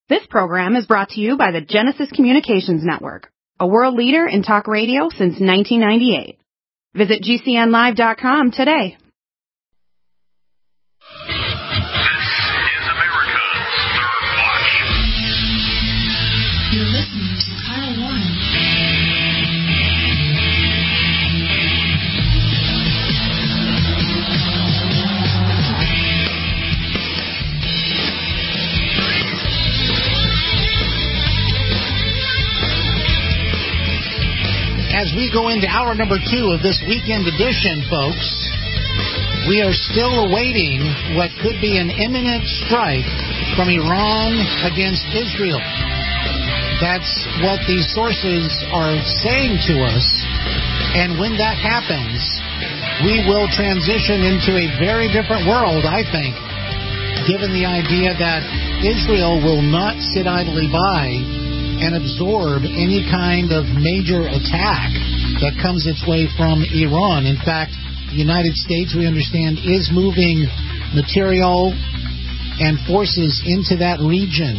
This program is brought to you by the Genesis Communications Network, a world leader in talk radio since 1998. Visit GCNlive.com today. You're listening to Kyle Warren. As we go into hour number 2 of this weekend edition, folks, we are still awaiting what could be an imminent strike from Iran against Israel. That's what these sources are saying to us. And when that happens, we will transition into a very different world, I think, given the idea that Israel will not sit idly by and absorb any kind of major attack that comes its way from Iran. In fact, the United States, we understand, is moving material and forces into that region.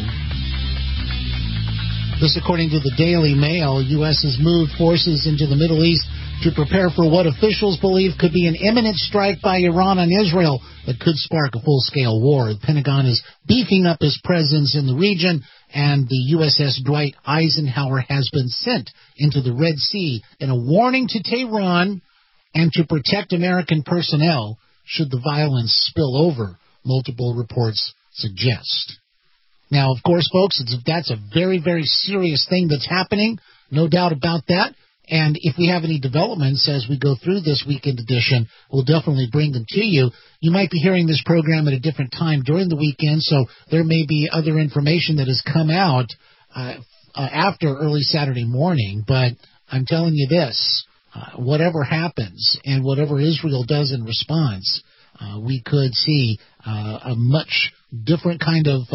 This, according to the Daily Mail, U.S. has moved forces into the Middle East to prepare for what officials believe could be an imminent strike by Iran on Israel that could spark a full-scale war. The Pentagon is beefing up its presence in the region, and the USS Dwight Eisenhower has been sent into the Red Sea in a warning to Tehran and to protect American personnel should the violence spill over, multiple reports suggest. Now, of course, folks, that's a very, very serious thing that's happening, no doubt about that. And if we have any developments as we go through this weekend edition, we'll definitely bring them to you. You might be hearing this program at a different time during the weekend, so there may be other information that has come out after early Saturday morning. But I'm telling you this, whatever happens and whatever Israel does in response, we could see a much different kind of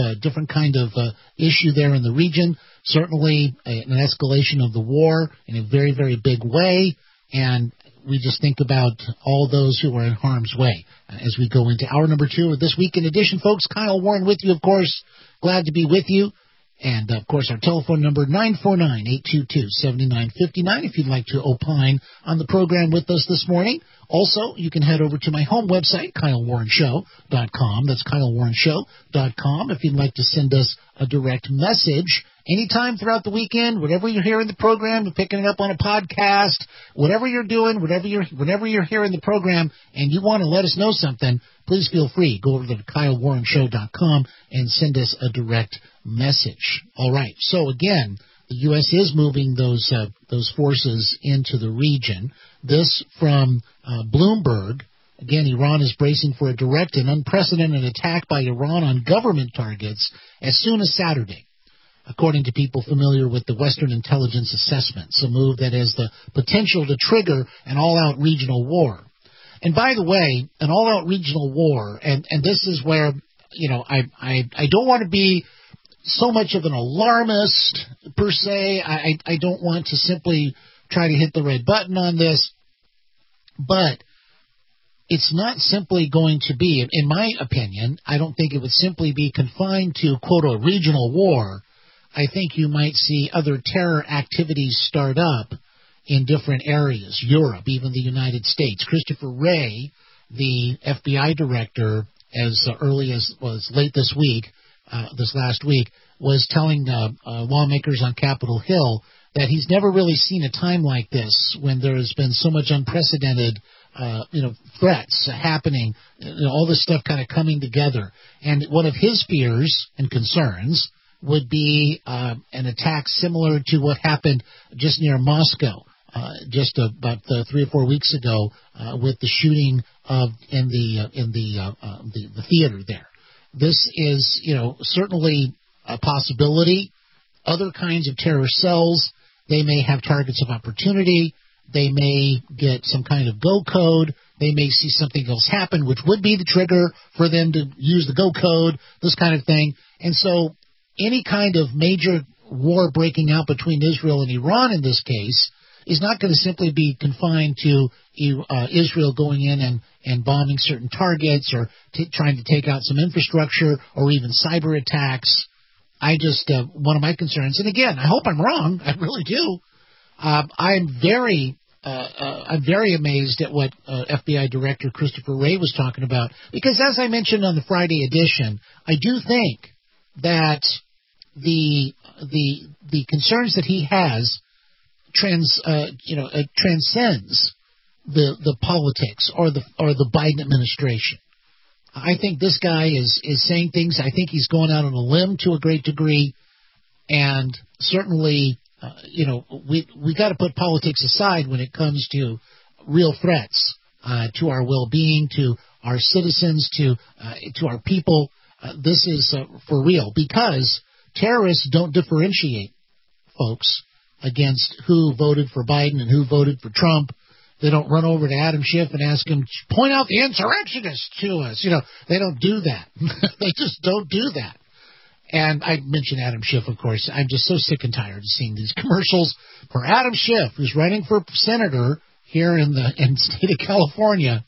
issue there in the region. Certainly an escalation of the war in a very, very big way, and we just think about all those who are in harm's way as we go into hour number 2 of this weekend edition, folks. Kyle Warren with you, of course. Glad to be with you. And, of course, our telephone number, 949-822-7959, if you'd like to opine on the program with us this morning. Also, you can head over to my home website, KyleWarrenShow.com. That's KyleWarrenShow.com if you'd like to send us a direct message anytime throughout the weekend, whatever you're hearing the program, you're picking it up on a podcast, whatever you're doing, whenever you're hearing the program and you want to let us know something, please feel free. Go over to KyleWarrenShow.com and send us a direct message. All right. So again, the U.S. is moving those forces into the region. This from Bloomberg. Again, Iran is bracing for a direct and unprecedented attack by Iran on government targets as soon as Saturday, according to people familiar with the Western intelligence assessments, a move that has the potential to trigger an all-out regional war. And by the way, an all-out regional war, and this is where, I don't want to be so much of an alarmist, per se. I don't want to simply try to hit the red button on this, but it's not simply going to be, in my opinion, I don't think it would simply be confined to, quote, a regional war. I think you might see other terror activities start up in different areas, Europe, even the United States. Christopher Wray, the FBI director, as early as was late this week, this last week, was telling lawmakers on Capitol Hill that he's never really seen a time like this when there has been so much unprecedented threats happening, all this stuff kind of coming together. And one of his fears and concerns would be an attack similar to what happened just near Moscow just about 3 or 4 weeks ago with the shooting in the theater there. This is, certainly a possibility. Other kinds of terror cells, they may have targets of opportunity. They may get some kind of go code. They may see something else happen, which would be the trigger for them to use the go code, this kind of thing. And so any kind of major war breaking out between Israel and Iran in this case is not going to simply be confined to Israel going in and bombing certain targets or trying to take out some infrastructure or even cyber attacks. one of my concerns, and again, I hope I'm wrong. I really do. I'm very amazed at what FBI Director Christopher Wray was talking about, because as I mentioned on the Friday edition, I do think that the concerns that he has transcends the politics or the Biden administration. I think this guy is saying things. I think he's going out on a limb to a great degree, and certainly, we got to put politics aside when it comes to real threats to our well-being, to our citizens, to our people. This is for real, because terrorists don't differentiate, folks, against who voted for Biden and who voted for Trump. They don't run over to Adam Schiff and ask him, point out the insurrectionists to us. They don't do that. They just don't do that. And I mentioned Adam Schiff, of course. I'm just so sick and tired of seeing these commercials for Adam Schiff, who's running for senator here in the state of California.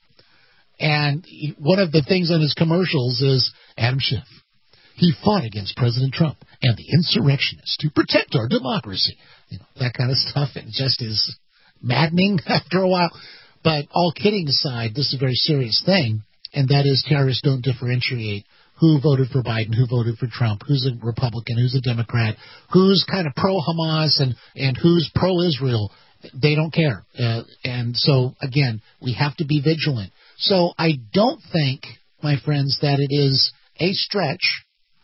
And one of the things on his commercials is Adam Schiff. He fought against President Trump and the insurrectionists to protect our democracy. That kind of stuff. It just is maddening after a while. But all kidding aside, this is a very serious thing, and that is terrorists don't differentiate who voted for Biden, who voted for Trump, who's a Republican, who's a Democrat, who's kind of pro-Hamas and who's pro-Israel. They don't care. And so, again, we have to be vigilant. So I don't think, my friends, that it is a stretch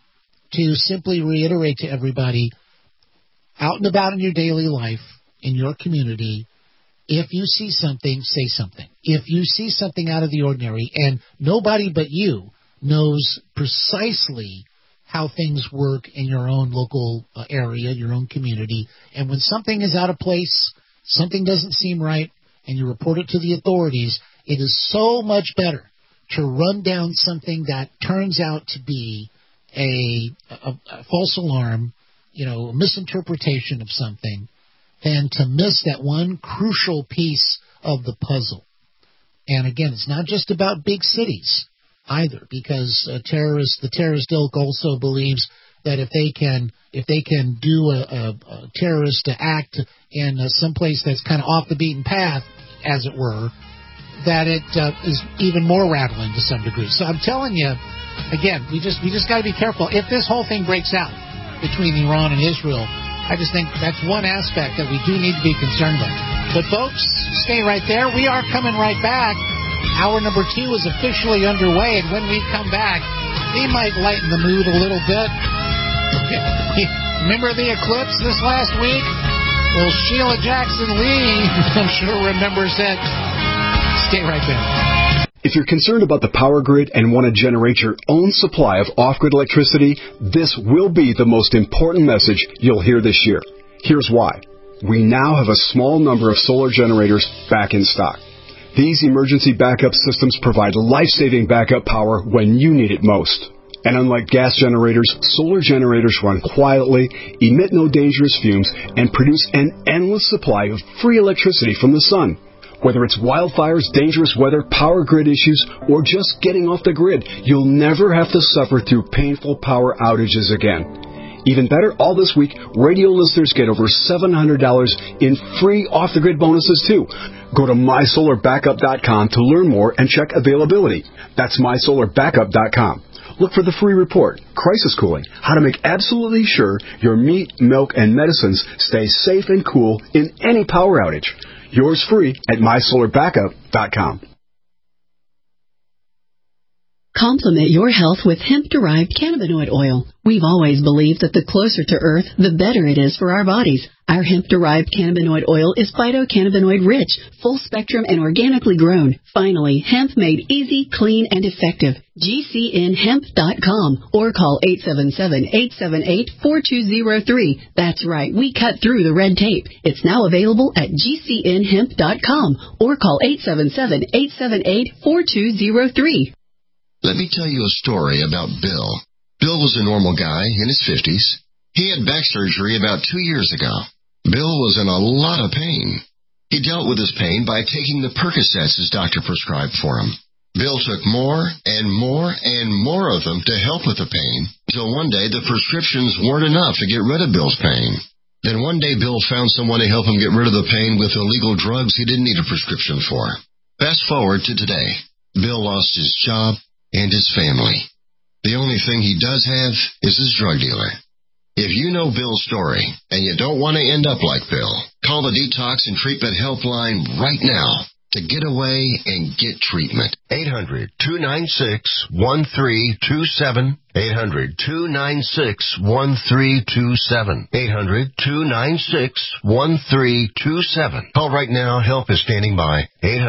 to simply reiterate to everybody out and about in your daily life, in your community, if you see something, say something. If you see something out of the ordinary, and nobody but you knows precisely how things work in your own local area, your own community, and when something is out of place, something doesn't seem right, and you report it to the authorities, it is so much better to run down something that turns out to be a false alarm, a misinterpretation of something, than to miss that one crucial piece of the puzzle. And again, it's not just about big cities either, because the terrorist ilk also believes that if they can do a terrorist act in some place that's kind of off the beaten path, as it were, that it is even more rattling to some degree. So I'm telling you, again, we just got to be careful. If this whole thing breaks out between Iran and Israel, I just think that's one aspect that we do need to be concerned with. But folks, stay right there. We are coming right back. Hour number 2 is officially underway, and when we come back, we might lighten the mood a little bit. Remember the eclipse this last week? Well, Sheila Jackson Lee, I'm sure, remembers it. Stay right there. If you're concerned about the power grid and want to generate your own supply of off-grid electricity, this will be the most important message you'll hear this year. Here's why. We now have a small number of solar generators back in stock. These emergency backup systems provide life-saving backup power when you need it most. And unlike gas generators, solar generators run quietly, emit no dangerous fumes, and produce an endless supply of free electricity from the sun. Whether it's wildfires, dangerous weather, power grid issues, or just getting off the grid, you'll never have to suffer through painful power outages again. Even better, all this week, radio listeners get over $700 in free off-the-grid bonuses, too. Go to MySolarBackup.com to learn more and check availability. That's MySolarBackup.com. Look for the free report, Crisis Cooling, how to make absolutely sure your meat, milk, and medicines stay safe and cool in any power outage. Yours free at MySolarBackup.com. Complement your health with hemp-derived cannabinoid oil. We've always believed that the closer to Earth, the better it is for our bodies. Our hemp-derived cannabinoid oil is phytocannabinoid-rich, full-spectrum, and organically grown. Finally, hemp made easy, clean, and effective. GCNhemp.com or call 877-878-4203. That's right, we cut through the red tape. It's now available at GCNhemp.com or call 877-878-4203. Let me tell you a story about Bill. Bill was a normal guy in his 50s. He had back surgery about 2 years ago. Bill was in a lot of pain. He dealt with his pain by taking the Percocets his doctor prescribed for him. Bill took more and more and more of them to help with the pain, until one day the prescriptions weren't enough to get rid of Bill's pain. Then one day Bill found someone to help him get rid of the pain with illegal drugs he didn't need a prescription for. Fast forward to today. Bill lost his job and his family. The only thing he does have is his drug dealer. If you know Bill's story and you don't want to end up like Bill, call the Detox and Treatment Helpline right now to get away and get treatment. 800-296-1327. 800-296-1327. 800-296-1327. Call right now. Help is standing by.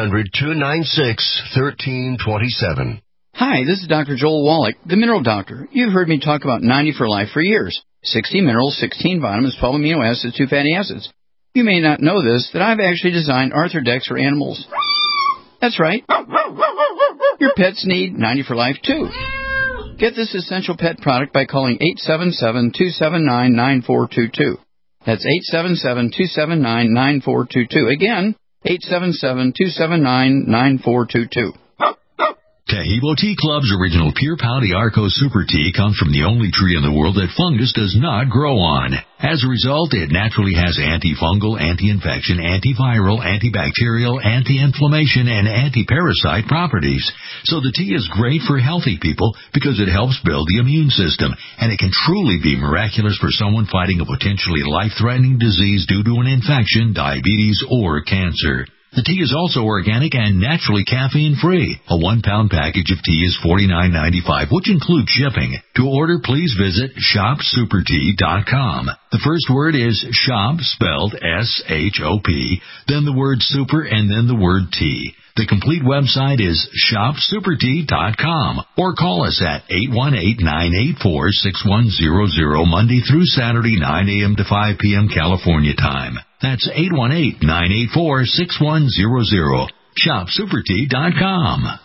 800-296-1327. Hi, this is Dr. Joel Wallach, the Mineral Doctor. You've heard me talk about 90 for Life for years. 60 minerals, 16 vitamins, 12 amino acids, 2 fatty acids. You may not know this, that I've actually designed Arthrodex for animals. That's right. Your pets need 90 for Life, too. Get this essential pet product by calling 877-279-9422. That's 877-279-9422. Again, 877-279-9422. Tahibo Tea Club's original Pure Pau Arco Super Tea comes from the only tree in the world that fungus does not grow on. As a result, it naturally has antifungal, anti-infection, antiviral, antibacterial, anti-inflammation, and anti-parasite properties. So the tea is great for healthy people because it helps build the immune system, and it can truly be miraculous for someone fighting a potentially life-threatening disease due to an infection, diabetes, or cancer. The tea is also organic and naturally caffeine-free. A 1-pound package of tea is $49.95, which includes shipping. To order, please visit shopsupertea.com. The first word is shop, spelled S-H-O-P, then the word super, and then the word tea. The complete website is shopsupertea.com, or call us at 818-984-6100, Monday through Saturday, 9 a.m. to 5 p.m. California time. That's 818-984-6100. ShopSuperTea.com.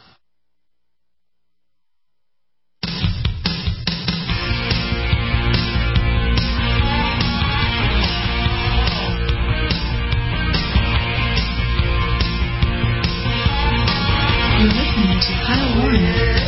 You're listening to Kyle Warren.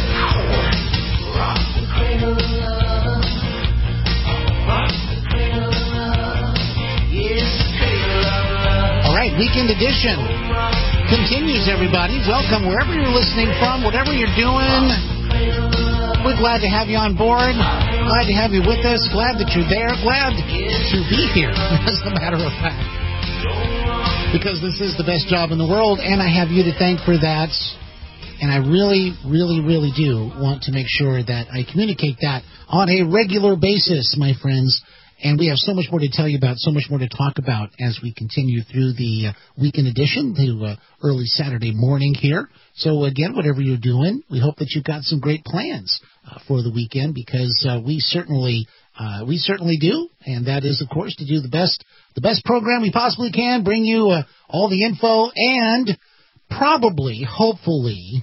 All right, Weekend Edition continues, everybody. Welcome wherever you're listening from, whatever you're doing. We're glad to have you on board. Glad to have you with us. Glad that you're there. Glad to be here, as a matter of fact. Because this is the best job in the world, and I have you to thank for that. And I really, really, really do want to make sure that I communicate that on a regular basis, my friends. And we have so much more to tell you about, so much more to talk about as we continue through the Weekend Edition, the early Saturday morning here. So, again, whatever you're doing, we hope that you've got some great plans for the weekend, because we certainly do. And that is, of course, to do the best program we possibly can, bring you all the info, and probably, hopefully,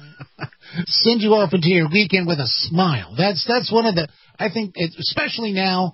send you off into your weekend with a smile. That's one of the, I think, especially now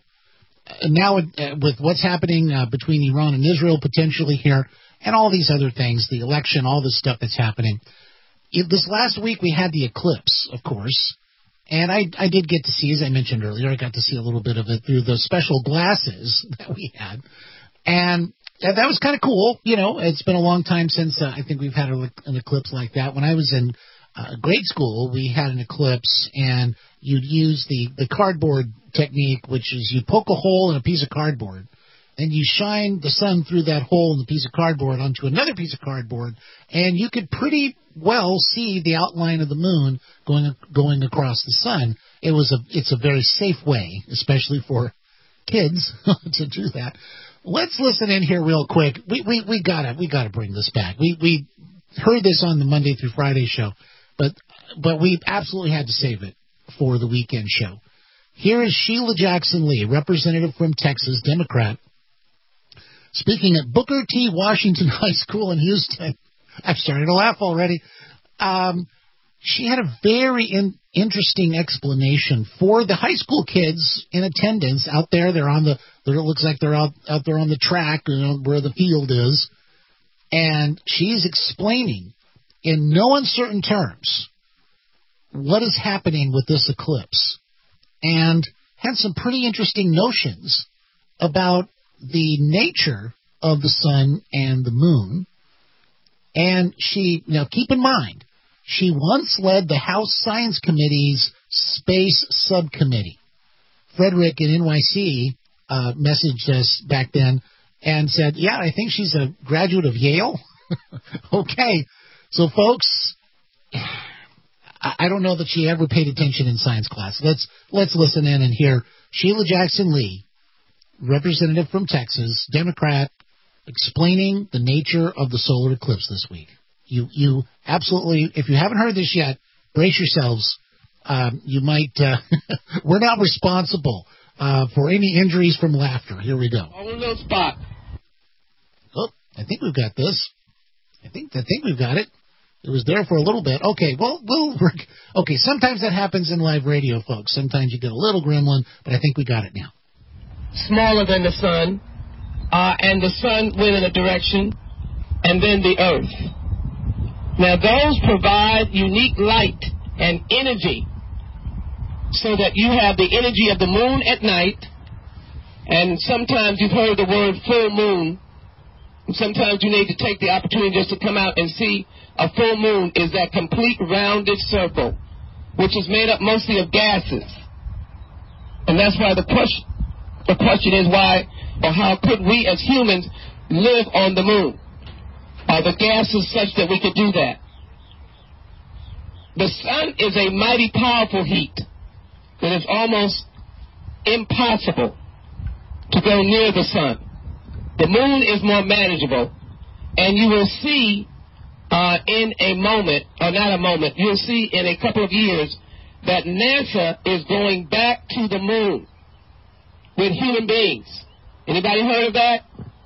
with what's happening between Iran and Israel potentially here, and all these other things, the election, all this stuff that's happening. This last week we had the eclipse, of course, and I did get to see, as I mentioned earlier, I got to see a little bit of it through the special glasses that we had, and that was kind of cool. You know, it's been a long time since I think we've had an eclipse like that. When I was in grade school, we had an eclipse, and you'd use the cardboard technique, which is you poke a hole in a piece of cardboard, and you shine the sun through that hole in the piece of cardboard onto another piece of cardboard, and you could pretty well see the outline of the moon going across the sun. It's a very safe way, especially for kids, to do that. Let's listen in here real quick. We gotta bring this back. We heard this on the Monday through Friday show, but we absolutely had to save it for the weekend show. Here is Sheila Jackson Lee, representative from Texas, Democrat, speaking at Booker T. Washington High School in Houston. I've started to laugh already. She had a very interesting explanation for the high school kids in attendance out there. It looks like they're out there on the track, where the field is. And she's explaining in no uncertain terms what is happening with this eclipse and had some pretty interesting notions about the nature of the sun and the moon. And she, now keep in mind, she once led the House Science Committee's Space Subcommittee. Frederick in NYC messaged us back then and said, yeah, I think she's a graduate of Yale. Okay. So, folks, I don't know that she ever paid attention in science class. Let's listen in and hear Sheila Jackson Lee, representative from Texas, Democrat, explaining the nature of the solar eclipse this week. You absolutely, if you haven't heard this yet, brace yourselves. You might, we're not responsible for any injuries from laughter. Here we go. On a little spot. Oh, I think we've got this. I think we've got it. It was there for a little bit. Okay, well, okay, sometimes that happens in live radio, folks. Sometimes you get a little gremlin, but I think we got it now. Smaller than the sun, and the sun went in a direction, and then the earth. Now, those provide unique light and energy so that you have the energy of the moon at night, and sometimes you've heard the word full moon. Sometimes you need to take the opportunity just to come out and see a full moon is that complete rounded circle, which is made up mostly of gases. And that's why the question is why or how could we as humans live on the moon? Are the gases such that we could do that? The sun is a mighty powerful heat that is almost impossible to go near the sun. The moon is more manageable, and you will see in a moment, or not a moment, you'll see in a couple of years that NASA is going back to the moon with human beings. Anybody heard of that?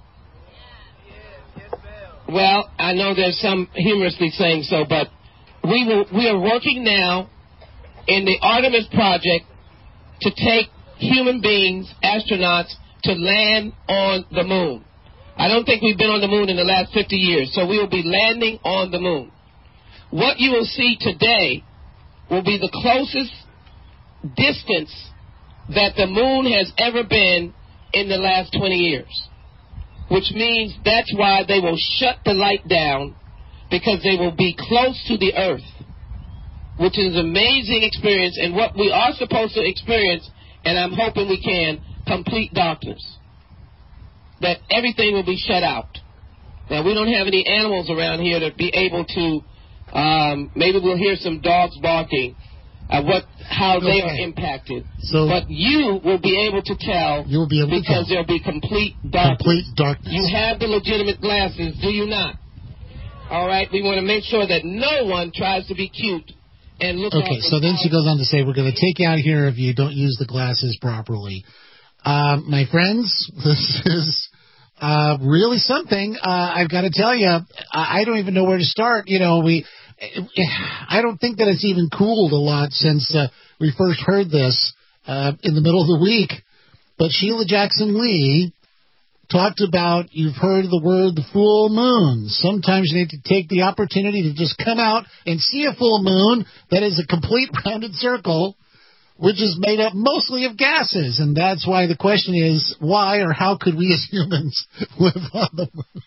Well, I know there's some humorously saying so, but we are working now in the Artemis project to take human beings, astronauts, to land on the moon. I don't think we've been on the moon in the last 50 years, so we will be landing on the moon. What you will see today will be the closest distance that the moon has ever been in the last 20 years, which means that's why they will shut the light down, because they will be close to the earth, which is an amazing experience, and what we are supposed to experience, and I'm hoping we can, complete darkness, that everything will be shut out. Now, we don't have any animals around here to be able to, maybe we'll hear some dogs barking, how they are impacted. So, but you will be able to tell, because there'll be complete darkness. Complete darkness. You have the legitimate glasses, do you not? All right, we want to make sure that no one tries to be cute and look. Okay, so then she goes on to say, we're going to take you out here if you don't use the glasses properly. My friends, this is really something. I've got to tell you, I don't even know where to start. You know, I don't think that it's even cooled a lot since we first heard this in the middle of the week. But Sheila Jackson Lee talked about, you've heard the word the full moon. Sometimes you need to take the opportunity to just come out and see a full moon that is a complete rounded circle, which is made up mostly of gases. And that's why the question is, why or how could we as humans live on the moon?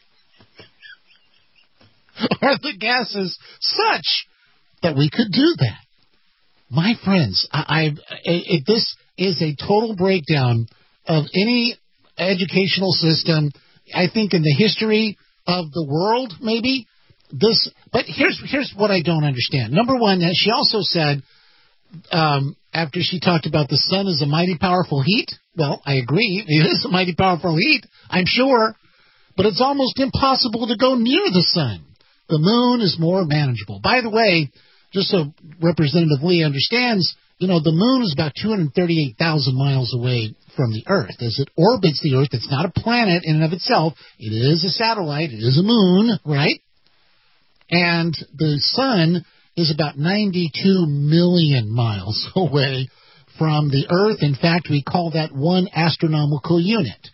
Are the gases such that we could do that? My friends, this is a total breakdown of any educational system, I think, in the history of the world, maybe. But here's what I don't understand. Number one, she also said, after she talked about the sun is a mighty powerful heat, well, I agree, it is a mighty powerful heat, I'm sure, but it's almost impossible to go near the sun. The moon is more manageable. By the way, just so Representative Lee understands, you know, the moon is about 238,000 miles away from the Earth. As it orbits the Earth, it's not a planet in and of itself. It is a satellite. It is a moon, right? And the sun is about 92 million miles away from the Earth. In fact, we call that one astronomical unit.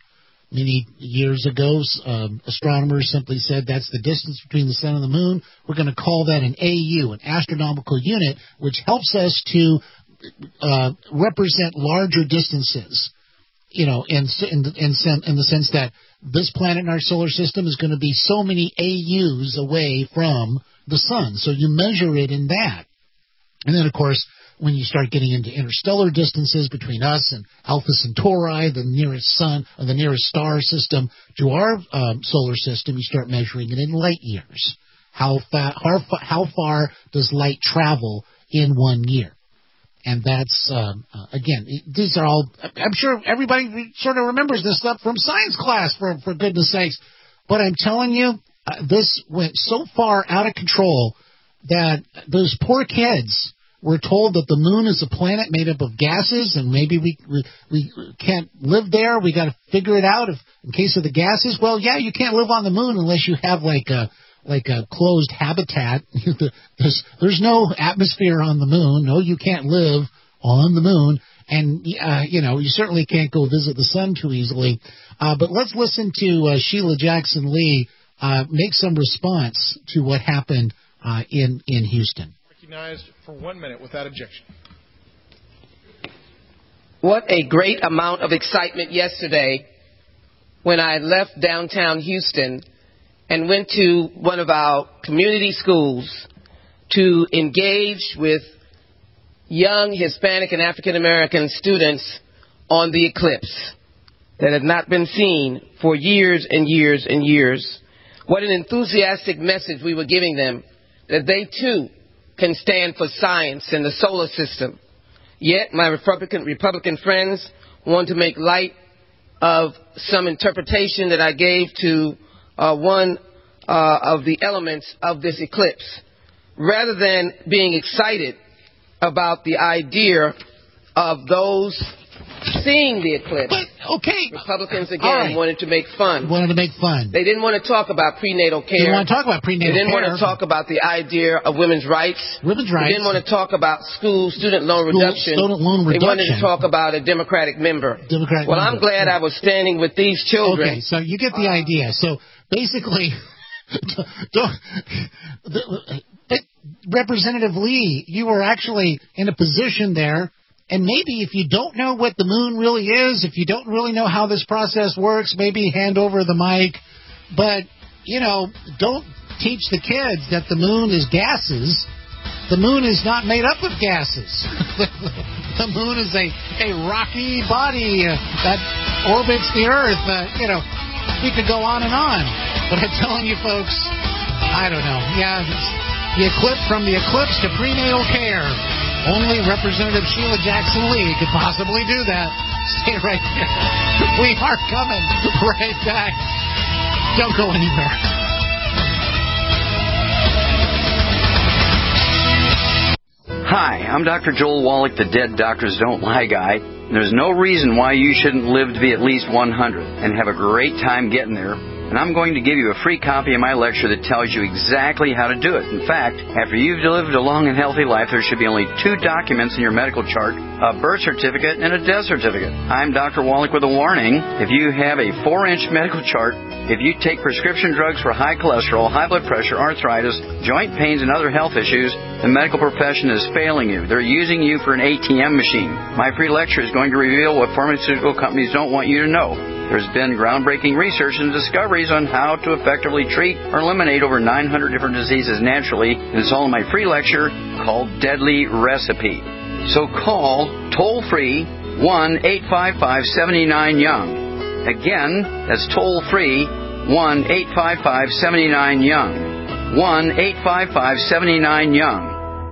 Many years ago, astronomers simply said that's the distance between the sun and the moon. We're going to call that an AU, an astronomical unit, which helps us to represent larger distances. You know, in the sense that this planet in our solar system is going to be so many AUs away from the sun. So you measure it in that. And then, of course, when you start getting into interstellar distances between us and Alpha Centauri, the nearest sun or the nearest star system to our solar system, you start measuring it in light years. How far does light travel in 1 year? And that's, again, these are all, I'm sure everybody sort of remembers this stuff from science class, for goodness sakes. But I'm telling you, this went so far out of control that those poor kids were told that the moon is a planet made up of gases, and maybe we can't live there. We got to figure it out in case of the gases. Well, yeah, you can't live on the moon unless you have like a closed habitat. There's no atmosphere on the moon. No, you can't live on the moon. And, you certainly can't go visit the sun too easily. But let's listen to Sheila Jackson Lee make some response to what happened in Houston. Recognized for 1 minute without objection. What a great amount of excitement yesterday when I left downtown Houston and went to one of our community schools to engage with young Hispanic and African American students on the eclipse that had not been seen for years and years and years. What an enthusiastic message we were giving them, that they too can stand for science and the solar system. Yet my Republican friends want to make light of some interpretation that I gave to one of the elements of this eclipse. Rather than being excited about the idea of those seeing the eclipse, Republicans again wanted to make fun. They didn't want to talk about prenatal care. They didn't want to talk about prenatal care. They didn't want to talk about the idea of women's rights. They didn't want to talk about student loan reduction. They wanted to talk about a Democratic member. I'm glad I was standing with these children. Okay, so you get the idea. So basically, Representative Lee, you were actually in a position there. And maybe if you don't know what the moon really is, if you don't really know how this process works, maybe hand over the mic. But, don't teach the kids that the moon is gases. The moon is not made up of gases. The moon is a rocky body that orbits the Earth. We could go on and on. But I'm telling you, folks, I don't know. Yeah, from the eclipse to prenatal care. Only Representative Sheila Jackson Lee could possibly do that. Stay right there. We are coming right back. Don't go anywhere. Hi, I'm Dr. Joel Wallach, the Dead Doctors Don't Lie guy. There's no reason why you shouldn't live to be at least 100 and have a great time getting there. And I'm going to give you a free copy of my lecture that tells you exactly how to do it. In fact, after you've lived a long and healthy life, there should be only 2 documents in your medical chart, a birth certificate and a death certificate. I'm Dr. Wallach with a warning. If you have a 4-inch medical chart, if you take prescription drugs for high cholesterol, high blood pressure, arthritis, joint pains, and other health issues, the medical profession is failing you. They're using you for an ATM machine. My free lecture is going to reveal what pharmaceutical companies don't want you to know. There's been groundbreaking research and discoveries on how to effectively treat or eliminate over 900 different diseases naturally, and it's all in my free lecture called Deadly Recipe. So call toll-free 1-855-79-YOUNG. Again, that's toll-free 1-855-79-YOUNG. 1-855-79-YOUNG.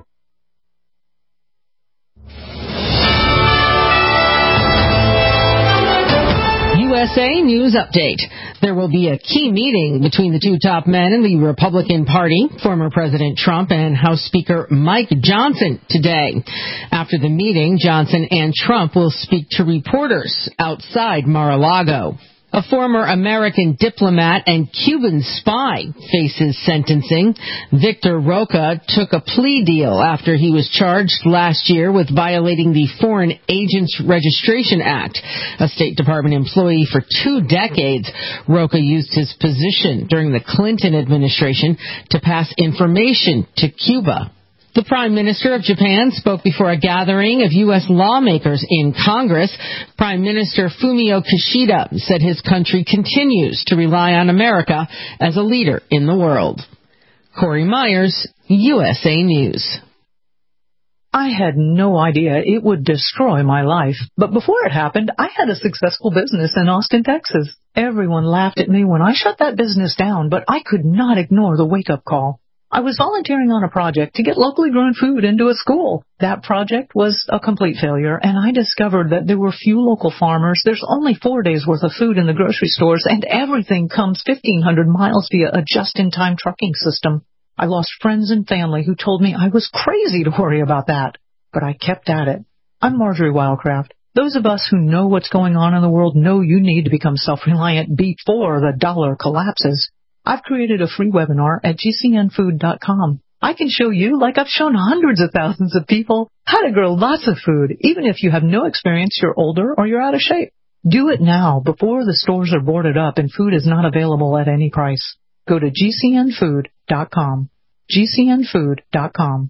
USA News Update. There will be a key meeting between the 2 top men in the Republican Party, former President Trump and House Speaker Mike Johnson, today. After the meeting, Johnson and Trump will speak to reporters outside Mar-a-Lago. A former American diplomat and Cuban spy faces sentencing. Victor Roca took a plea deal after he was charged last year with violating the Foreign Agents Registration Act. A State Department employee for 2 decades, Roca used his position during the Clinton administration to pass information to Cuba. The Prime Minister of Japan spoke before a gathering of U.S. lawmakers in Congress. Prime Minister Fumio Kishida said his country continues to rely on America as a leader in the world. Corey Myers, USA News. I had no idea it would destroy my life. But before it happened, I had a successful business in Austin, Texas. Everyone laughed at me when I shut that business down, but I could not ignore the wake-up call. I was volunteering on a project to get locally grown food into a school. That project was a complete failure, and I discovered that there were few local farmers. There's only 4 days' worth of food in the grocery stores, and everything comes 1,500 miles via a just-in-time trucking system. I lost friends and family who told me I was crazy to worry about that. But I kept at it. I'm Marjorie Wildcraft. Those of us who know what's going on in the world know you need to become self-reliant before the dollar collapses. I've created a free webinar at gcnfood.com. I can show you, like I've shown hundreds of thousands of people, how to grow lots of food, even if you have no experience, you're older, or you're out of shape. Do it now, before the stores are boarded up and food is not available at any price. Go to gcnfood.com. gcnfood.com.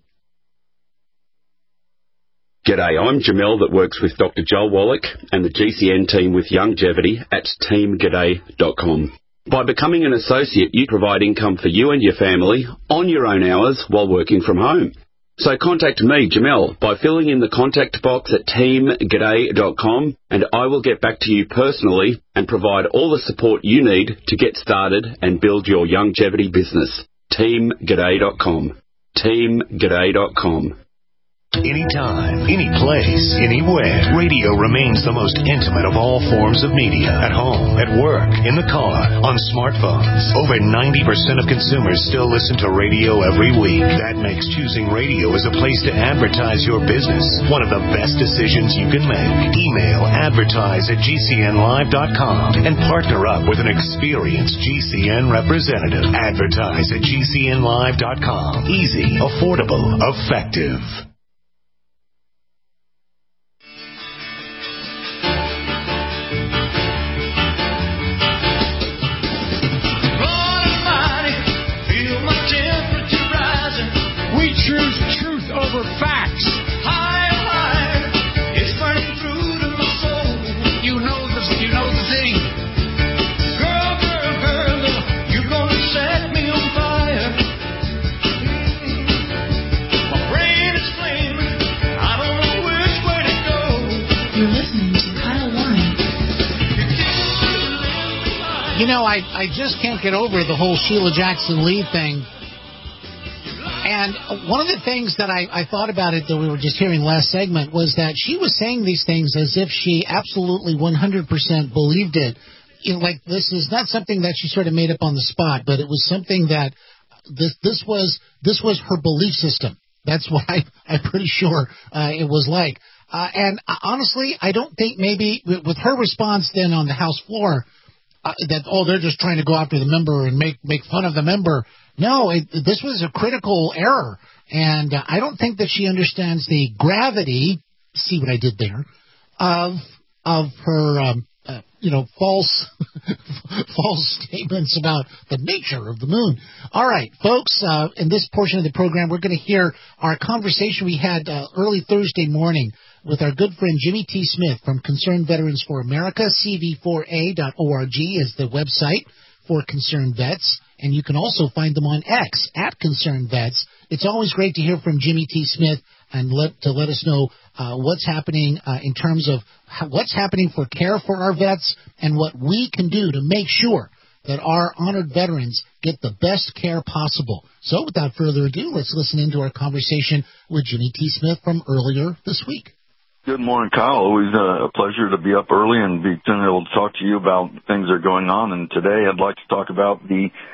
G'day, I'm Jamel that works with Dr. Joel Wallach and the GCN team with Longevity at teamg'day.com. By becoming an associate, you provide income for you and your family on your own hours while working from home. So contact me, Jamel, by filling in the contact box at teamg'day.com, and I will get back to you personally and provide all the support you need to get started and build your longevity business. teamg'day.com. teamg'day.com. Anytime, any place, anywhere, radio remains the most intimate of all forms of media. At home, at work, in the car, on smartphones. Over 90% of consumers still listen to radio every week. That makes choosing radio as a place to advertise your business one of the best decisions you can make. Email advertise@gcnlive.com and partner up with an experienced GCN representative. Advertise@gcnlive.com. Easy, affordable, effective. Over facts. High, it's burning through to my soul. You know the thing. Girl, you're gonna set me on fire. My brain is flaming. I don't know which way to go. You're listening to Kyle Warren. You know, I just can't get over the whole Sheila Jackson Lee thing. And one of the things that I thought about it that we were just hearing last segment was that she was saying these things as if she absolutely 100% believed it. You know, like this is not something that she sort of made up on the spot, but it was something that this was her belief system. That's what I'm pretty sure it was like. And honestly, I don't think maybe with her response then on the House floor that, they're just trying to go after the member and make fun of the member. No, this was a critical error, and I don't think that she understands the gravity, see what I did there, of her, false statements about the nature of the moon. All right, folks, in this portion of the program, we're going to hear our conversation we had early Thursday morning with our good friend Jimmy T. Smith from Concerned Veterans for America. CV4A.org is the website for Concerned Vets. And you can also find them on X, @ConcernedVets. It's always great to hear from Jimmy T. Smith and to let us know what's happening in terms of what's happening for care for our vets and what we can do to make sure that our honored veterans get the best care possible. So without further ado, let's listen into our conversation with Jimmy T. Smith from earlier this week. Good morning, Kyle. Always a pleasure to be up early and be able to talk to you about things that are going on. And today I'd like to talk about the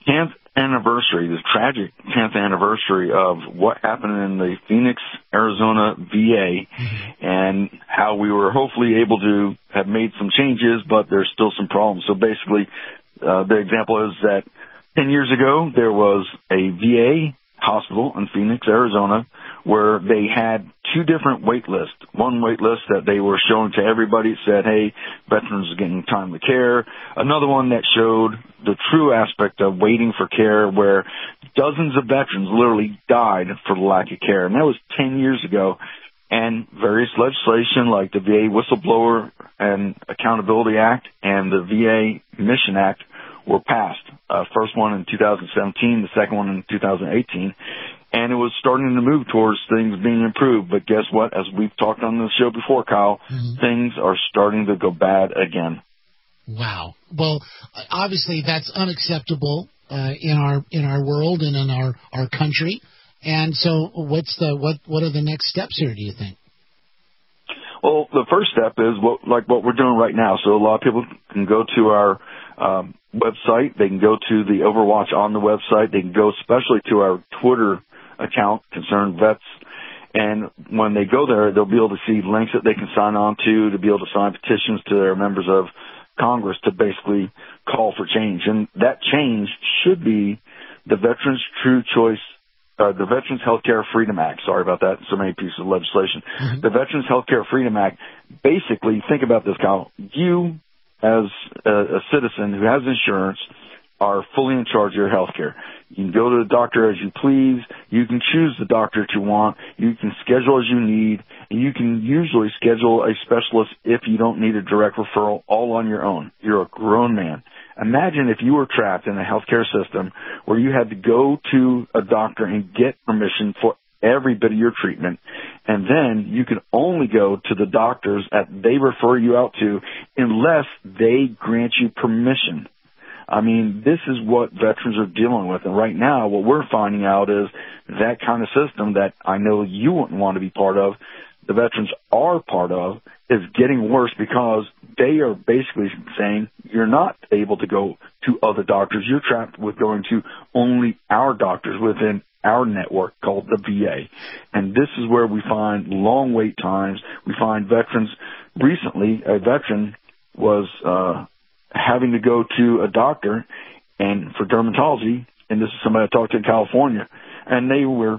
10th anniversary, the tragic 10th anniversary of what happened in the Phoenix, Arizona VA, and how we were hopefully able to have made some changes, but there's still some problems. So basically, the example is that 10 years ago, there was a VA hospital in Phoenix, Arizona, where they had two different wait lists. One wait list that they were showing to everybody said, hey, veterans are getting timely care. Another one that showed the true aspect of waiting for care, where dozens of veterans literally died for the lack of care. And that was 10 years ago. And various legislation like the VA Whistleblower and Accountability Act and the VA Mission Act were passed. First one in 2017, the second one in 2018. And it was starting to move towards things being improved. But guess what? As we've talked on the show before, Kyle, things are starting to go bad again. Wow. Well, obviously that's unacceptable in our world and in our country. And so what are the next steps here, do you think? Well, the first step is what we're doing right now. So a lot of people can go to our website. They can go to the Overwatch on the website. They can go especially to our Twitter account, Concerned Vets. And when they go there, they'll be able to see links that they can sign on to be able to sign petitions to their members of Congress to basically call for change. And that change should be the Veterans True Choice, the Veterans Healthcare Freedom Act. Sorry about that. So many pieces of legislation. The Veterans Healthcare Freedom Act, basically, think about this, Kyle. You, as a citizen who has insurance, are fully in charge of your health care. You can go to the doctor as you please. You can choose the doctor that you want. You can schedule as you need. And you can usually schedule a specialist if you don't need a direct referral all on your own. You're a grown man. Imagine if you were trapped in a healthcare system where you had to go to a doctor and get permission for every bit of your treatment, and then you can only go to the doctors that they refer you out to unless they grant you permission. I mean, this is what veterans are dealing with. And right now, what we're finding out is that kind of system that I know you wouldn't want to be part of, the veterans are part of, is getting worse because they are basically saying you're not able to go to other doctors. You're trapped with going to only our doctors within our network called the VA. And this is where we find long wait times. We find veterans. Recently, a veteran was having to go to a doctor and for dermatology, and this is somebody I talked to in California, and they were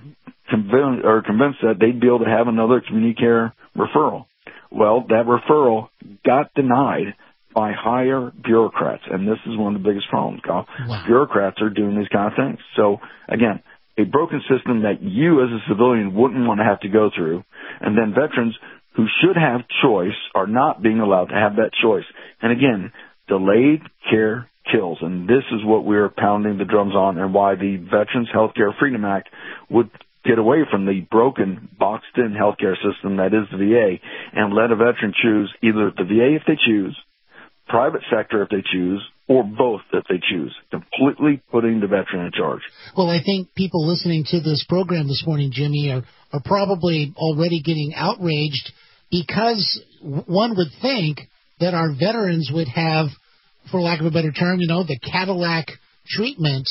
convinced that they'd be able to have another community care referral. Well, that referral got denied by higher bureaucrats, and this is one of the biggest problems, Kyle. Wow. Bureaucrats are doing these kind of things. So, again, a broken system that you as a civilian wouldn't want to have to go through, and then veterans who should have choice are not being allowed to have that choice. And, again, delayed care kills, and this is what we're pounding the drums on and why the Veterans Healthcare Freedom Act would get away from the broken, boxed-in healthcare system that is the VA and let a veteran choose either the VA if they choose, private sector if they choose, or both if they choose, completely putting the veteran in charge. Well, I think people listening to this program this morning, Jimmy, are probably already getting outraged because one would think that our veterans would have, for lack of a better term, the Cadillac treatment,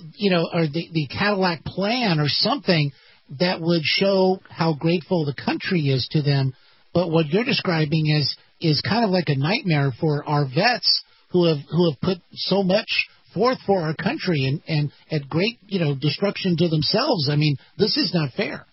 or the Cadillac plan or something that would show how grateful the country is to them. But what you're describing is kind of like a nightmare for our vets who have put so much forth for our country and at great, destruction to themselves. I mean, this is not fair.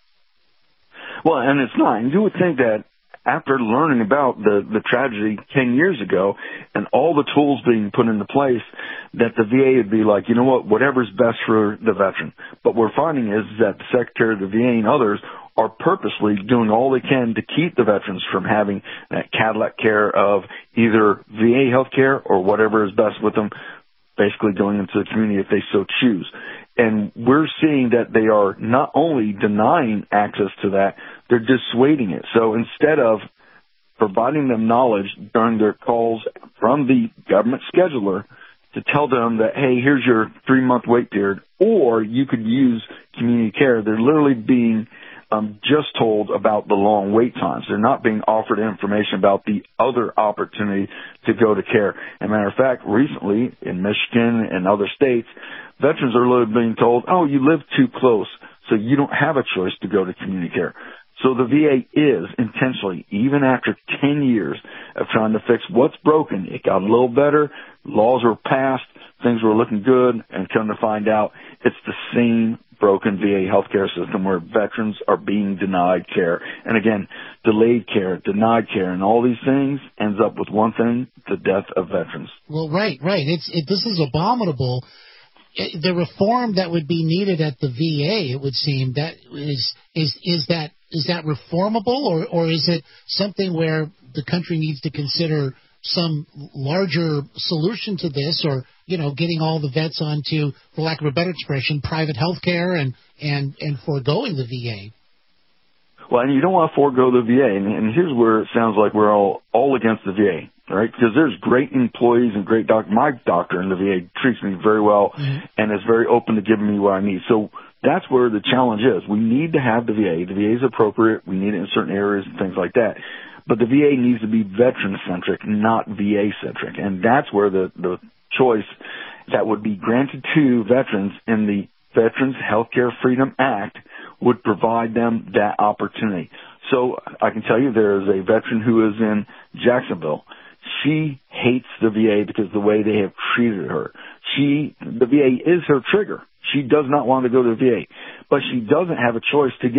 Well, and it's not. And you would think that after learning about the tragedy 10 years ago and all the tools being put into place, that the VA would be like, you know what, whatever's best for the veteran. But what we're finding is that the Secretary of the VA and others are purposely doing all they can to keep the veterans from having that Cadillac care of either VA health care or whatever is best with them, basically going into the community if they so choose. And we're seeing that they are not only denying access to that, they're dissuading it. So instead of providing them knowledge during their calls from the government scheduler to tell them that, hey, here's your 3-month wait period, or you could use community care, they're literally being just told about the long wait times. They're not being offered information about the other opportunity to go to care. As a matter of fact, recently in Michigan and other states, veterans are literally being told, oh, you live too close, so you don't have a choice to go to community care. So the VA is intentionally, even after 10 years of trying to fix what's broken, it got a little better, laws were passed, things were looking good, and come to find out it's the same broken VA healthcare system where veterans are being denied care. And again, delayed care, denied care, and all these things ends up with one thing, the death of veterans. Well, right. This is abominable. The reform that would be needed at the VA, it would seem, that is that reformable, or is it something where the country needs to consider some larger solution to this, or getting all the vets onto, for lack of a better expression, private health care and foregoing the VA? Well, and you don't want to forego the VA, and here's where it sounds like we're all against the VA, right? Because there's great employees and great doctors. My doctor in the VA treats me very well and is very open to giving me what I need. So that's where the challenge is. We need to have the VA. The VA is appropriate. We need it in certain areas and things like that. But the VA needs to be veteran-centric, not VA-centric. And that's where the choice that would be granted to veterans in the Veterans Healthcare Freedom Act would provide them that opportunity. So I can tell you there is a veteran who is in Jacksonville. She hates the VA because of the way they have treated her. The VA is her trigger. She does not want to go to the VA, but she doesn't have a choice to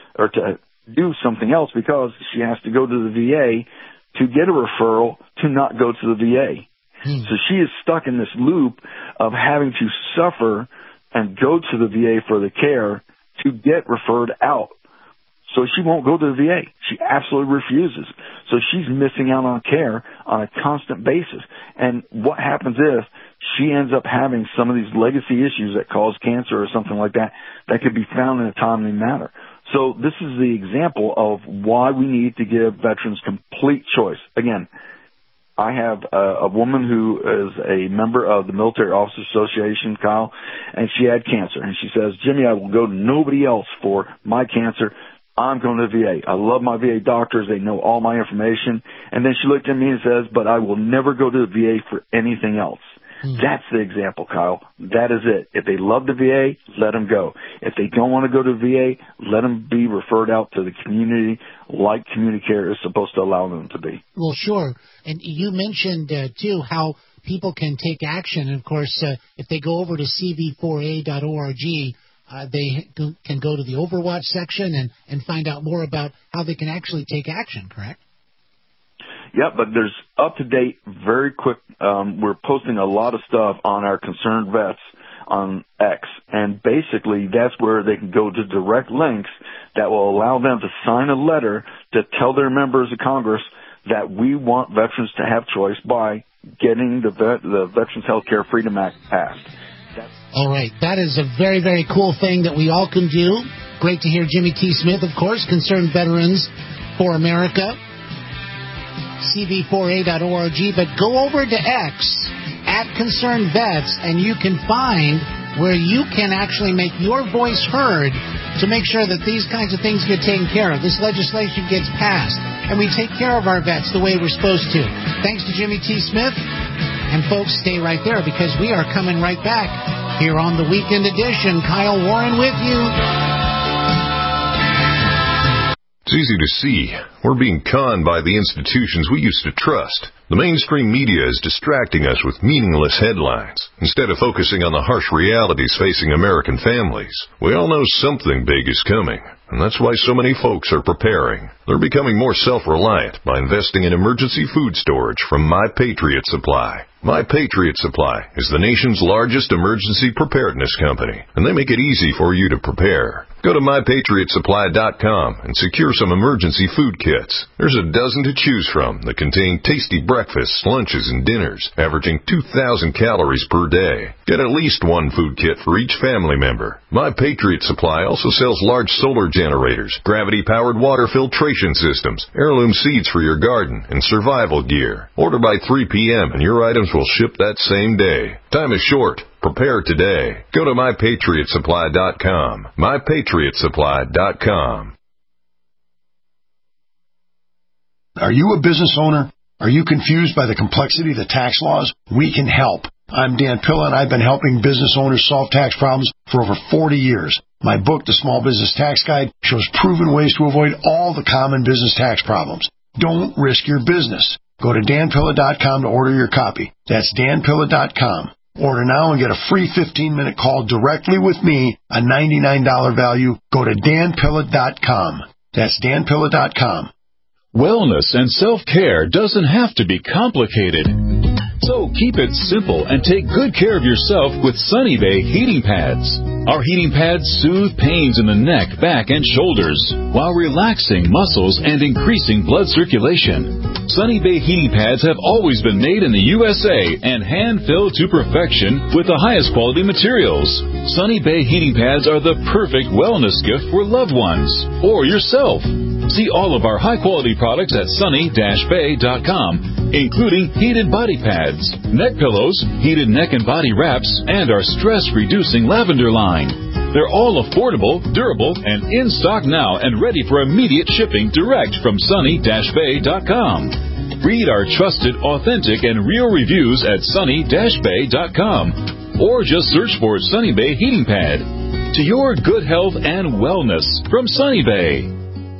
do something else because she has to go to the VA to get a referral to not go to the VA. So she is stuck in this loop of having to suffer and go to the VA for the care to get referred out. So she won't go to the VA. She absolutely refuses. So she's missing out on care on a constant basis. And what happens if she ends up having some of these legacy issues that cause cancer or something like that that could be found in a timely manner? So this is the example of why we need to give veterans complete choice. Again, I have a woman who is a member of the Military Officers Association, Kyle, and she had cancer. And she says, Jimmy, I will go to nobody else for my cancer. I'm going to the VA. I love my VA doctors. They know all my information. And then she looked at me and says, but I will never go to the VA for anything else. That's the example, Kyle. That is it. If they love the VA, let them go. If they don't want to go to the VA, let them be referred out to the community like community care is supposed to allow them to be. Well, sure. And you mentioned, too, how people can take action. And, of course, if they go over to cv4a.org, they can go to the Overwatch section and find out more about how they can actually take action, correct? Yeah, but there's up-to-date, very quick, we're posting a lot of stuff on our Concerned Vets on X, and basically that's where they can go to direct links that will allow them to sign a letter to tell their members of Congress that we want veterans to have choice by getting the Veterans Healthcare Freedom Act passed. All right, that is a very, very cool thing that we all can do. Great to hear Jimmy T. Smith, of course, Concerned Veterans for America. cv4a.org, but go over to X at Concerned Vets, and you can find where you can actually make your voice heard to make sure that these kinds of things get taken care of. This legislation gets passed, and we take care of our vets the way we're supposed to. Thanks to Jimmy T. Smith. And folks, stay right there because we are coming right back here on the Weekend Edition. Kyle Warren with you. It's easy to see. We're being conned by the institutions we used to trust. The mainstream media is distracting us with meaningless headlines instead of focusing on the harsh realities facing American families. We all know something big is coming, and that's why so many folks are preparing. They're becoming more self-reliant by investing in emergency food storage from My Patriot Supply. My Patriot Supply is the nation's largest emergency preparedness company, and they make it easy for you to prepare. Go to MyPatriotSupply.com and secure some emergency food kits. There's a dozen to choose from that contain tasty breakfasts, lunches, and dinners, averaging 2,000 calories per day. Get at least one food kit for each family member. My Patriot Supply also sells large solar generators, gravity-powered water filtration systems, heirloom seeds for your garden, and survival gear. Order by 3 p.m. and your items will ship that same day. Time is short. Prepare today. Go to MyPatriotSupply.com. MyPatriotSupply.com. Are you a business owner? Are you confused by the complexity of the tax laws? We can help. I'm Dan Pilla, and I've been helping business owners solve tax problems for over 40 years. My book, The Small Business Tax Guide, shows proven ways to avoid all the common business tax problems. Don't risk your business. Go to danpilla.com to order your copy. That's danpilla.com. Order now and get a free 15-minute call directly with me, a $99 value. Go to danpilla.com. That's danpilla.com. Wellness and self-care doesn't have to be complicated. So keep it simple and take good care of yourself with Sunny Bay heating pads. Our heating pads soothe pains in the neck, back, and shoulders while relaxing muscles and increasing blood circulation. Sunny Bay heating pads have always been made in the USA and hand-filled to perfection with the highest quality materials. Sunny Bay heating pads are the perfect wellness gift for loved ones or yourself. See all of our high-quality products at sunny-bay.com, including heated body pads, neck pillows, heated neck and body wraps, and our stress-reducing lavender line. They're all affordable, durable, and in stock now and ready for immediate shipping direct from sunny-bay.com. Read our trusted, authentic, and real reviews at sunny-bay.com or just search for Sunny Bay Heating Pad. To your good health and wellness from Sunny Bay.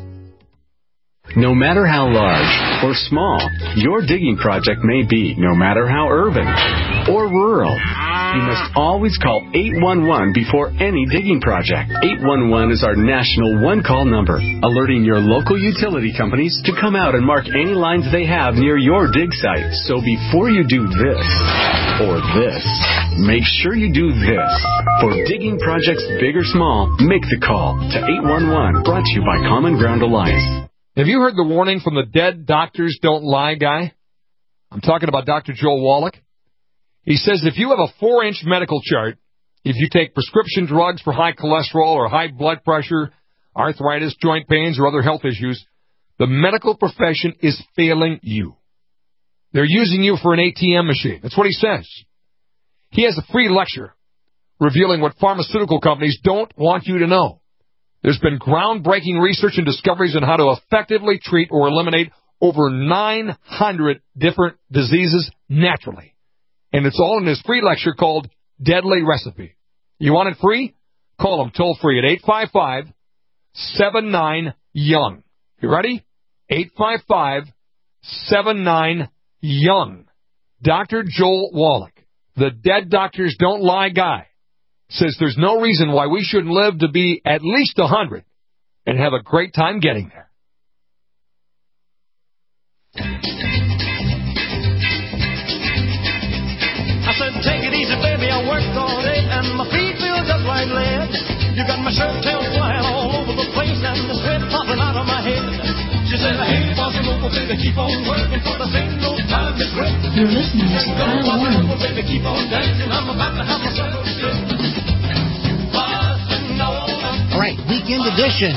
No matter how large or small your digging project may be, no matter how urban or rural, you must always call 811 before any digging project. 811 is our national one-call number, alerting your local utility companies to come out and mark any lines they have near your dig site. So before you do this or this, make sure you do this. For digging projects big or small, make the call to 811, brought to you by Common Ground Alliance. Have you heard the warning from the Dead Doctors Don't Lie guy? I'm talking about Dr. Joel Wallach. He says if you have a 4-inch medical chart, if you take prescription drugs for high cholesterol or high blood pressure, arthritis, joint pains, or other health issues, the medical profession is failing you. They're using you for an ATM machine. That's what he says. He has a free lecture revealing what pharmaceutical companies don't want you to know. There's been groundbreaking research and discoveries on how to effectively treat or eliminate over 900 different diseases naturally. And it's all in his free lecture called Deadly Recipe. You want it free? Call him toll-free at 855-79-YOUNG. You ready? 855-79-YOUNG. Dr. Joel Wallach, the Dead Doctors Don't Lie guy, says there's no reason why we shouldn't live to be at least 100 and have a great time getting there. I said, take it easy, baby, I worked all day and my feet feel just like lead. You got my shirt tail flying all over the place and the sweat popping out of my head. She said, hey, boss, baby, keep on working for the same no time to quit. You're listening to Kyle Warren. Baby, keep on dancing, I'm about to have myself a fit. All right, weekend edition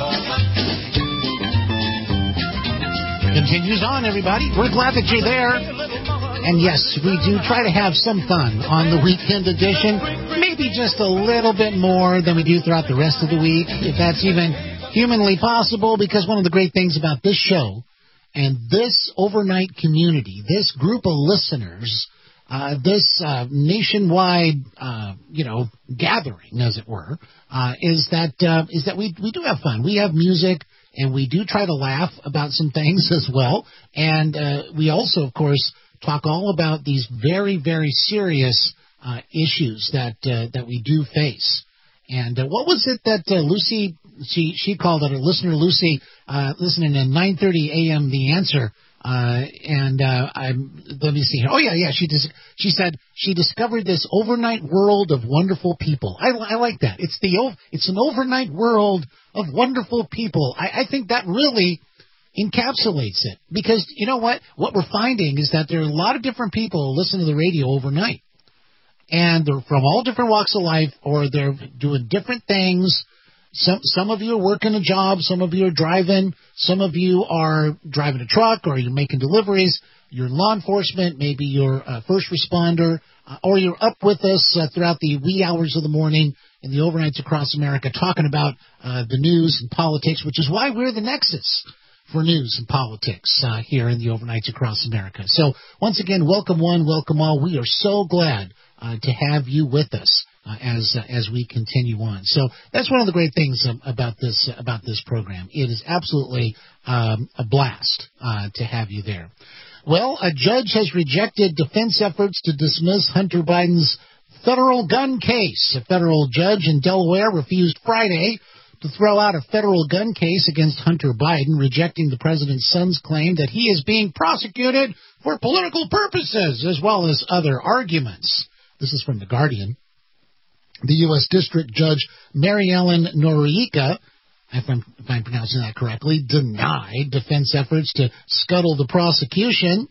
continues on, everybody. We're glad that you're there. And yes, we do try to have some fun on the weekend edition. Maybe just a little bit more than we do throughout the rest of the week, if that's even humanly possible, because one of the great things about this show and this overnight community, this group of listeners, this nationwide, gathering, as it were, is that we do have fun. We have music, and we do try to laugh about some things as well. And we also, of course, talk all about these very, very serious issues that we do face. And what was it that Lucy, she called it, her listener Lucy, listening at 9:30 a.m. The Answer. Let me see here. Oh yeah. She said she discovered this overnight world of wonderful people. I like that. It's an overnight world of wonderful people. I think that really encapsulates it, because you know what we're finding is that there are a lot of different people who listen to the radio overnight, and they're from all different walks of life, or they're doing different things. Some of you are working a job, some of you are driving, some of you are driving a truck, or you're making deliveries, you're in law enforcement, maybe you're a first responder, or you're up with us throughout the wee hours of the morning in the overnights across America talking about the news and politics, which is why we're the Nexus. for news and politics here in the Overnights Across America. So once again, welcome one, welcome all. We are so glad to have you with us as we continue on. So that's one of the great things about this program. It is absolutely a blast to have you there. Well, a judge has rejected defense efforts to dismiss Hunter Biden's federal gun case. A federal judge in Delaware refused Friday to throw out a federal gun case against Hunter Biden, rejecting the president's son's claim that he is being prosecuted for political purposes, as well as other arguments. This is from The Guardian. The U.S. District Judge Mary Ellen Noriega, if I'm pronouncing that correctly, denied defense efforts to scuttle the prosecution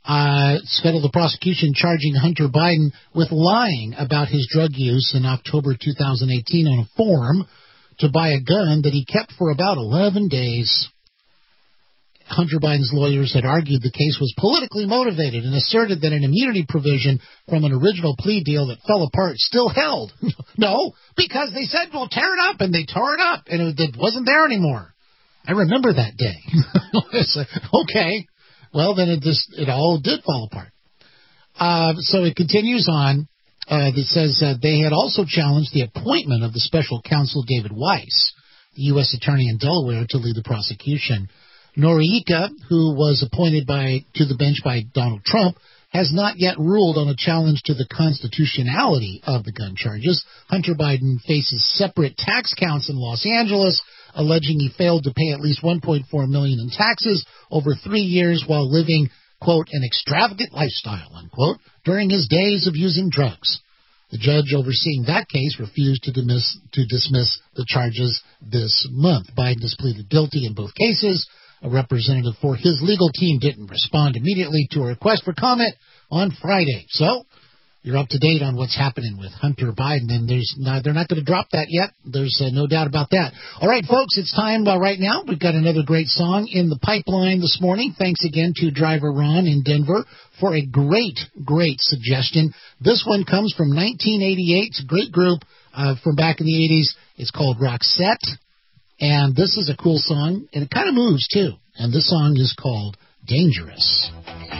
charging Hunter Biden with lying about his drug use in October 2018 on a form to buy a gun that he kept for about 11 days. Hunter Biden's lawyers had argued the case was politically motivated and asserted that an immunity provision from an original plea deal that fell apart still held. No, because they said, well, tear it up, and they tore it up, and it wasn't there anymore. I remember that day. It's like, okay, well, then it all did fall apart. So it continues on. That says they had also challenged the appointment of the special counsel David Weiss, the U.S. attorney in Delaware, to lead the prosecution. Noriega, who was appointed to the bench by Donald Trump, has not yet ruled on a challenge to the constitutionality of the gun charges. Hunter Biden faces separate tax counts in Los Angeles, alleging he failed to pay at least $1.4 million in taxes over 3 years while living, quote, an extravagant lifestyle, unquote, during his days of using drugs. The judge overseeing that case refused to dismiss the charges this month. Biden has pleaded guilty in both cases. A representative for his legal team didn't respond immediately to a request for comment on Friday. So you're up to date on what's happening with Hunter Biden, and they're not going to drop that yet. There's no doubt about that. All right, folks, it's time right now. We've got another great song in the pipeline this morning. Thanks again to Driver Ron in Denver for a great suggestion. This one comes from 1988. It's a great group from back in the 80s. It's called Roxette, and this is a cool song, and it kind of moves, too. And this song is called Dangerous.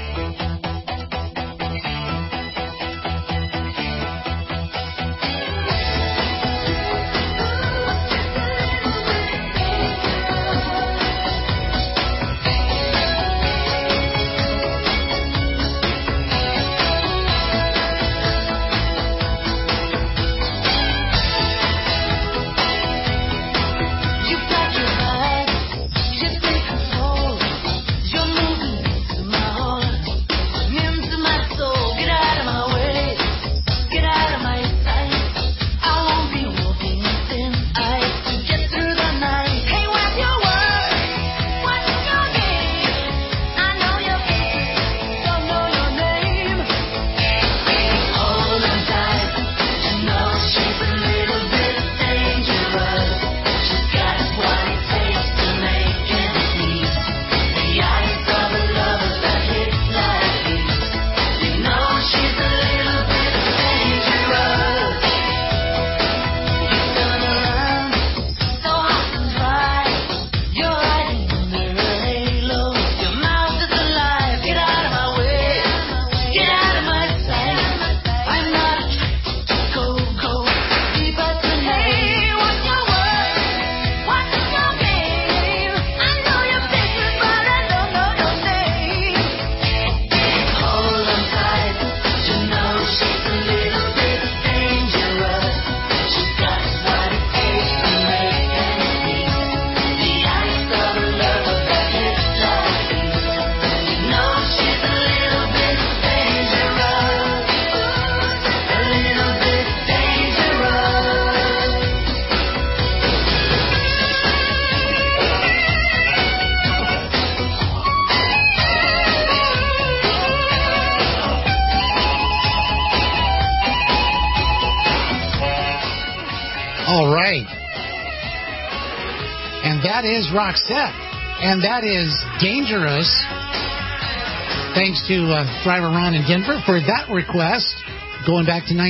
That is Roxette, and that is Dangerous. Thanks to Driver Ron in Denver for that request, going back to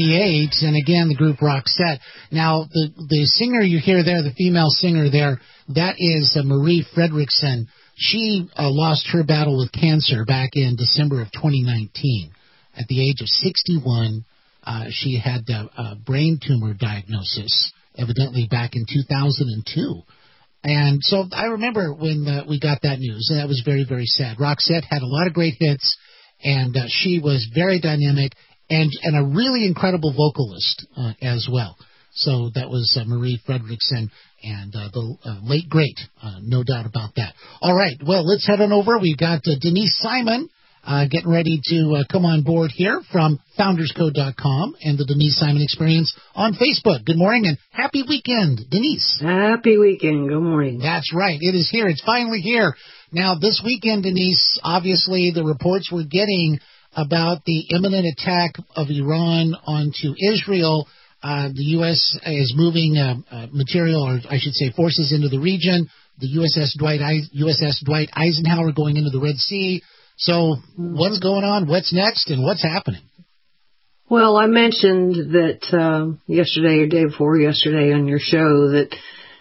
1988, and again, the group Roxette. Now, the singer you hear there, the female singer there, That is Marie Fredrickson. She lost her battle with cancer back in December of 2019. At the age of 61, she had a brain tumor diagnosis, evidently back in 2002. And so I remember when we got that news, and that was very, very sad. Roxette had a lot of great hits, and she was very dynamic and a really incredible vocalist as well. So that was Marie Fredrickson and the late great, no doubt about that. All right, well, let's head on over. We've got Denise Simon getting ready to come on board here from FoundersCode.com and the Denise Simon Experience on Facebook. Good morning and happy weekend, Denise. Happy weekend. Good morning. That's right. It is here. It's finally here. Now, this weekend, Denise, obviously the reports we're getting about the imminent attack of Iran onto Israel. The U.S. is moving material, or I should say forces, into the region. The USS Dwight Eisenhower going into the Red Sea. So what's going on? What's next? And what's happening? Well, I mentioned that yesterday or day before yesterday on your show that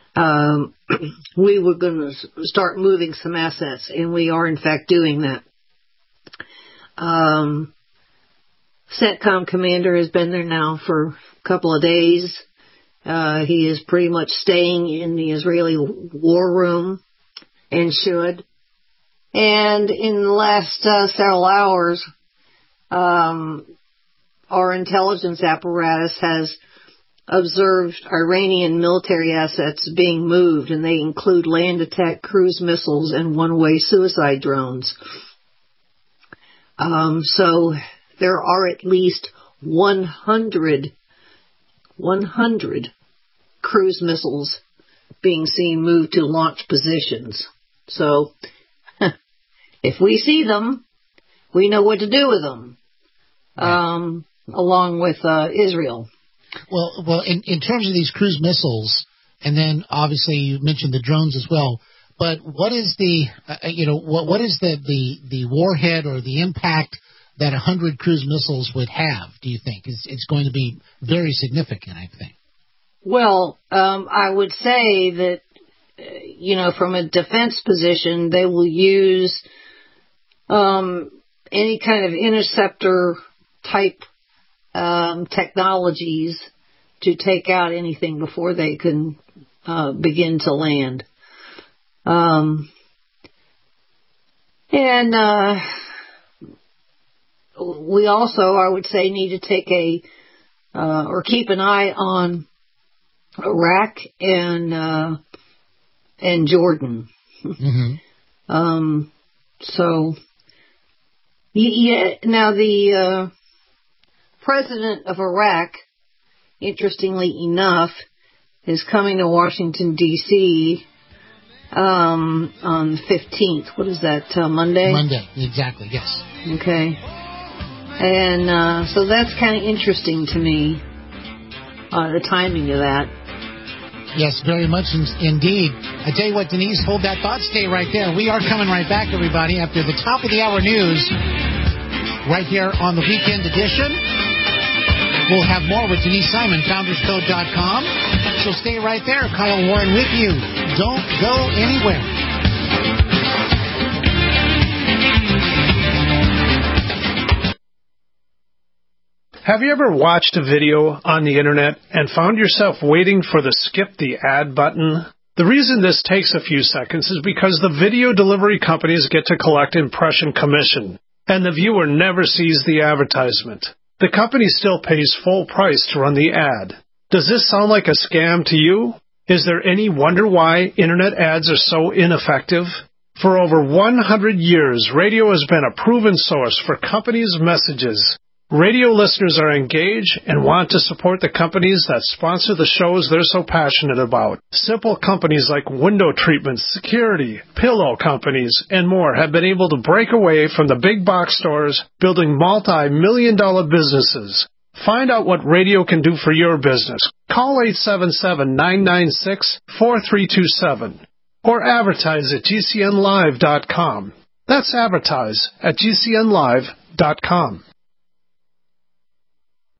we were going to start moving some assets, and we are in fact doing that. CENTCOM commander has been there now for a couple of days. He is pretty much staying in the Israeli war room and should. And in the last several hours, our intelligence apparatus has observed Iranian military assets being moved, and they include land attack cruise missiles and one-way suicide drones. So there are at least 100 cruise missiles being seen moved to launch positions. So if we see them, we know what to do with them, along with Israel. Well, in terms of these cruise missiles, and then obviously you mentioned the drones as well. But what is the what is the warhead or the impact that 100 cruise missiles would have? Do you think it's going to be very significant? I think. Well, I would say that from a defense position, they will use any kind of interceptor type technologies to take out anything before they can begin to land. We also, I would say, need to take or keep an eye on Iraq and Jordan. Mm-hmm. Now the president of Iraq, interestingly enough, is coming to Washington, D.C. On the 15th. What is that, Monday? Monday, exactly, yes. Okay. And so that's kind of interesting to me, the timing of that. Yes, very much indeed. I tell you what, Denise, hold that thought. Stay right there. We are coming right back, everybody, after the top of the hour news, right here on the Weekend Edition. We'll have more with Denise Simon, FoundersCode.com. So stay right there. Kyle Warren with you. Don't go anywhere. Have you ever watched a video on the internet and found yourself waiting for the skip the ad button? The reason this takes a few seconds is because the video delivery companies get to collect impression commission, and the viewer never sees the advertisement. The company still pays full price to run the ad. Does this sound like a scam to you? Is there any wonder why internet ads are so ineffective? For over 100 years, radio has been a proven source for companies' messages. Radio listeners are engaged and want to support the companies that sponsor the shows they're so passionate about. Simple companies like window treatments, security, pillow companies, and more have been able to break away from the big box stores, building multi-million-dollar businesses. Find out what radio can do for your business. Call 877-996-4327 or advertise at GCNlive.com. That's advertise at GCNlive.com.